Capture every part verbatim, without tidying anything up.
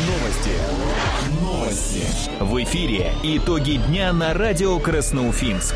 Новости. Новости. В эфире итоги дня на радио Красноуфимск.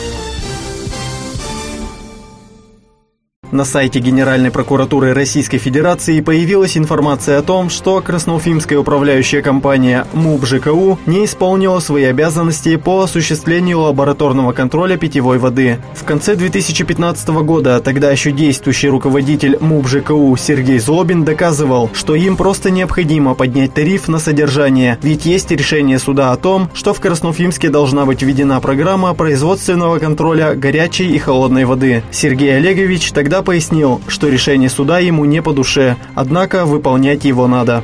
На сайте Генеральной прокуратуры Российской Федерации появилась информация о том, что Красноуфимская управляющая компания МУП ЖКУ не исполнила свои обязанности по осуществлению лабораторного контроля питьевой воды. В конце две тысячи пятнадцатого года тогда еще действующий руководитель МУП ЖКУ Сергей Злобин доказывал, что им просто необходимо поднять тариф на содержание, ведь есть решение суда о том, что в Красноуфимске должна быть введена программа производственного контроля горячей и холодной воды. Сергей Олегович тогда пояснил, что решение суда ему не по душе, однако выполнять его надо.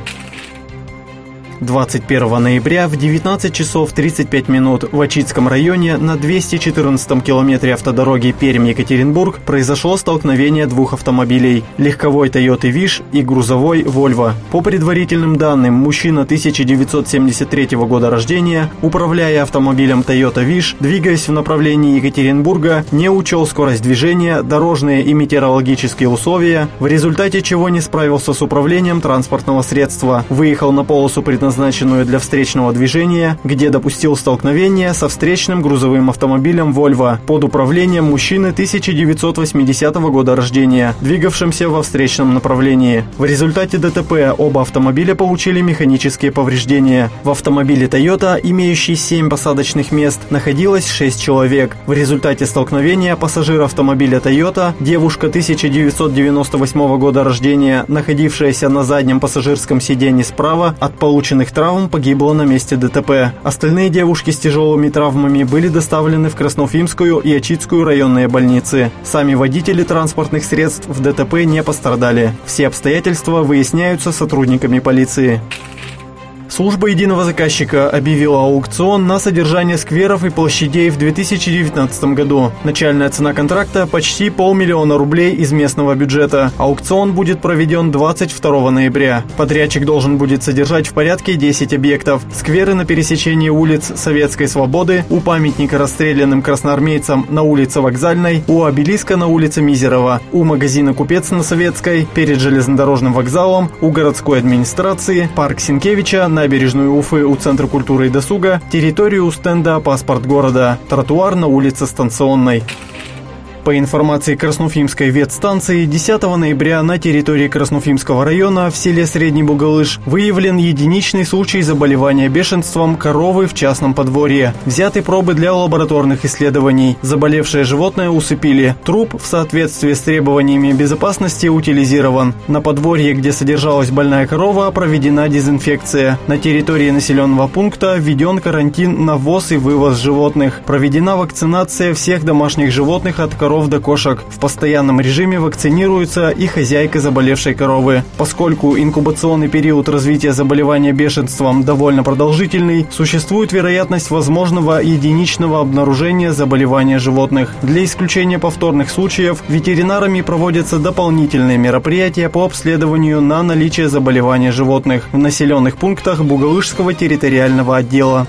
двадцать первого ноября в девятнадцать часов тридцать пять минут в Ачитском районе на двести четырнадцатом километре автодороги Пермь-Екатеринбург произошло столкновение двух автомобилей – легковой Toyota Wish и грузовой Volvo. По предварительным данным, мужчина тысяча девятьсот семьдесят третьего года рождения, управляя автомобилем Toyota Wish, двигаясь в направлении Екатеринбурга, не учел скорость движения, дорожные и метеорологические условия, в результате чего не справился с управлением транспортного средства, выехал на полосу предназначенную назначенную для встречного движения, где допустил столкновение со встречным грузовым автомобилем Volvo под управлением мужчины тысяча девятьсот восьмидесятого года рождения, двигавшимся во встречном направлении. В результате ДТП оба автомобиля получили механические повреждения. В автомобиле Toyota, имеющий семь посадочных мест, находилось шесть человек. В результате столкновения пассажир автомобиля Toyota, девушка тысяча девятьсот девяносто восьмого года рождения, находившаяся на заднем пассажирском сиденье справа, от полученных травм погибла на месте ДТП. Остальные девушки с тяжелыми травмами были доставлены в Красноуфимскую и Ачитскую районные больницы. Сами водители транспортных средств в ДТП не пострадали. Все обстоятельства выясняются сотрудниками полиции. Служба единого заказчика объявила аукцион на содержание скверов и площадей в две тысячи девятнадцатом году. Начальная цена контракта – почти полмиллиона рублей из местного бюджета. Аукцион будет проведен двадцать второго ноября. Подрядчик должен будет содержать в порядке десять объектов. Скверы на пересечении улиц Советской Свободы, у памятника расстрелянным красноармейцам на улице Вокзальной, у обелиска на улице Мизерова, у магазина «Купец» на Советской, перед железнодорожным вокзалом, у городской администрации, парк Сенкевича, на набережную Уфы у Центра культуры и досуга, территорию у стенда «Паспорт города», тротуар на улице Станционной. По информации Красноуфимской ветстанции, десятого ноября на территории Красноуфимского района в селе Средний Бугалыш выявлен единичный случай заболевания бешенством коровы в частном подворье. Взяты пробы для лабораторных исследований. Заболевшее животное усыпили. Труп в соответствии с требованиями безопасности утилизирован. На подворье, где содержалась больная корова, проведена дезинфекция. На территории населенного пункта введен карантин на ввоз и вывоз животных. Проведена вакцинация всех домашних животных от коров до кошек. В постоянном режиме вакцинируется и хозяйка заболевшей коровы. Поскольку инкубационный период развития заболевания бешенством довольно продолжительный, существует вероятность возможного единичного обнаружения заболевания животных. Для исключения повторных случаев ветеринарами проводятся дополнительные мероприятия по обследованию на наличие заболевания животных в населенных пунктах Бугалышского территориального отдела.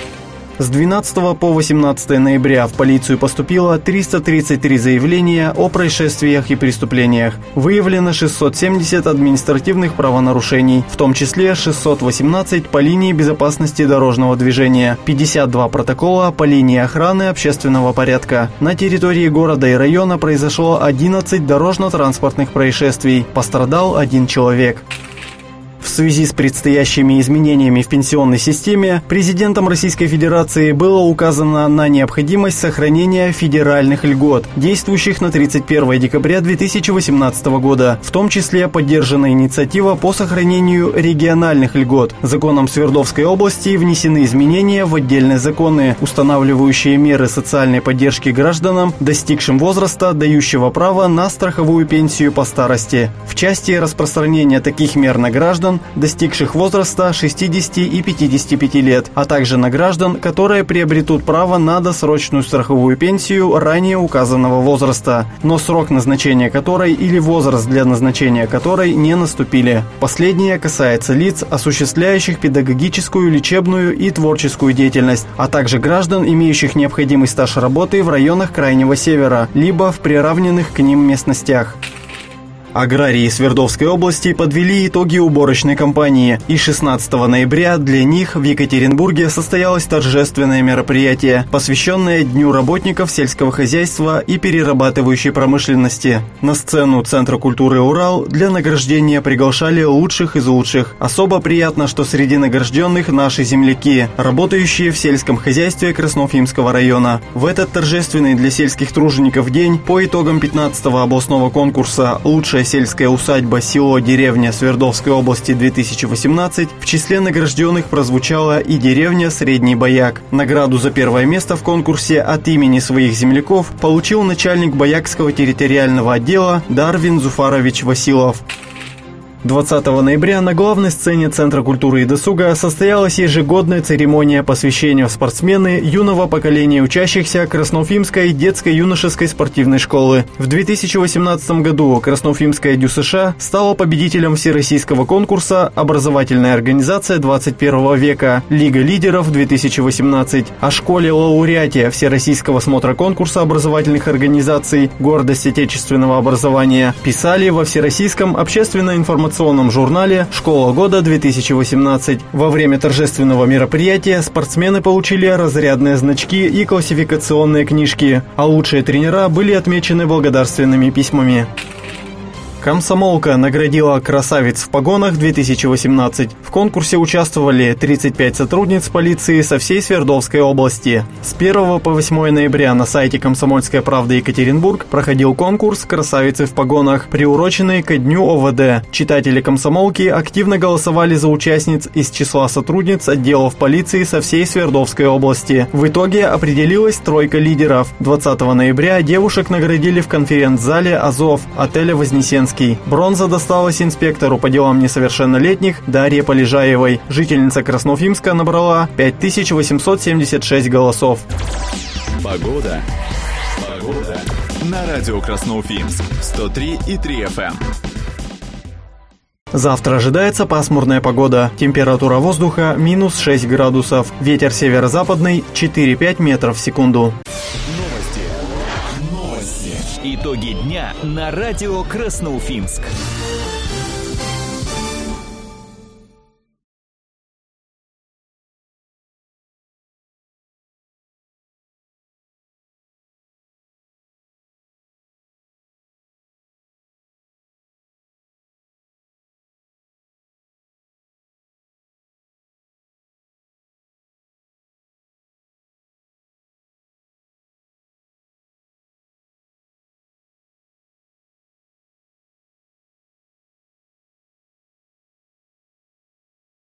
С двенадцатого по восемнадцатое ноября в полицию поступило триста тридцать три заявления о происшествиях и преступлениях. Выявлено шестьсот семьдесят административных правонарушений, в том числе шестьсот восемнадцать по линии безопасности дорожного движения, пятьдесят два протокола по линии охраны общественного порядка. На территории города и района произошло одиннадцать дорожно-транспортных происшествий. Пострадал один человек. В связи с предстоящими изменениями в пенсионной системе президентом Российской Федерации было указано на необходимость сохранения федеральных льгот, действующих на тридцать первое декабря две тысячи восемнадцатого года. В том числе поддержана инициатива по сохранению региональных льгот. Законом Свердловской области внесены изменения в отдельные законы, устанавливающие меры социальной поддержки гражданам, достигшим возраста, дающего право на страховую пенсию по старости. В части распространения таких мер на граждан, достигших возраста шестидесяти и пятидесяти пяти лет, а также на граждан, которые приобретут право на досрочную страховую пенсию ранее указанного возраста, но срок назначения которой или возраст для назначения которой не наступили. Последнее касается лиц, осуществляющих педагогическую, лечебную и творческую деятельность, а также граждан, имеющих необходимый стаж работы в районах Крайнего Севера, либо в приравненных к ним местностях. Аграрии Свердловской области подвели итоги уборочной кампании, и шестнадцатого ноября для них в Екатеринбурге состоялось торжественное мероприятие, посвященное Дню работников сельского хозяйства и перерабатывающей промышленности. На сцену Центра культуры «Урал» для награждения приглашали лучших из лучших. Особо приятно, что среди награжденных наши земляки, работающие в сельском хозяйстве Красноуфимского района. В этот торжественный для сельских тружеников день по итогам пятнадцатого областного конкурса «Лучшая сельская усадьба, село, деревня Свердловской области две тысячи восемнадцать» в числе награжденных прозвучала и деревня Средний Бояк. Награду за первое место в конкурсе от имени своих земляков получил начальник Боякского территориального отдела Дарвин Зуфарович Василов. двадцатого ноября на главной сцене Центра культуры и досуга состоялась ежегодная церемония посвящения в спортсмены юного поколения учащихся Красноуфимской детско-юношеской спортивной школы. В две тысячи восемнадцатом году Красноуфимская ДЮСШ стала победителем всероссийского конкурса «Образовательная организация двадцать первого века. Лига лидеров-две тысячи восемнадцать». О школе-лауреате Всероссийского смотра конкурса образовательных организаций «Гордость отечественного образования» писали во Всероссийском общественно-информационном журнале «Школа года-две тысячи восемнадцать». Во время торжественного мероприятия спортсмены получили разрядные значки и классификационные книжки, а лучшие тренера были отмечены благодарственными письмами. Комсомолка наградила «Красавиц в погонах-две тысячи восемнадцать». В конкурсе участвовали тридцать пять сотрудниц полиции со всей Свердловской области. С первого по восьмое ноября на сайте «Комсомольская правда Екатеринбург» проходил конкурс «Красавицы в погонах», приуроченный ко Дню О В Д. Читатели «Комсомолки» активно голосовали за участниц из числа сотрудниц отделов полиции со всей Свердловской области. В итоге определилась тройка лидеров. двадцатого ноября девушек наградили в конференц-зале «Азов» отеля «Вознесенский». Бронза досталась инспектору по делам несовершеннолетних Дарье Полежаевой. Жительница Красноуфимска набрала пять тысяч восемьсот семьдесят шесть голосов. Погода. Погода. На радио Красноуфимск. сто три и три эф эм. Завтра ожидается пасмурная погода. Температура воздуха минус шесть градусов. Ветер северо-западный четыре-пять метров в секунду. Итоги дня на радио Красноуфимск.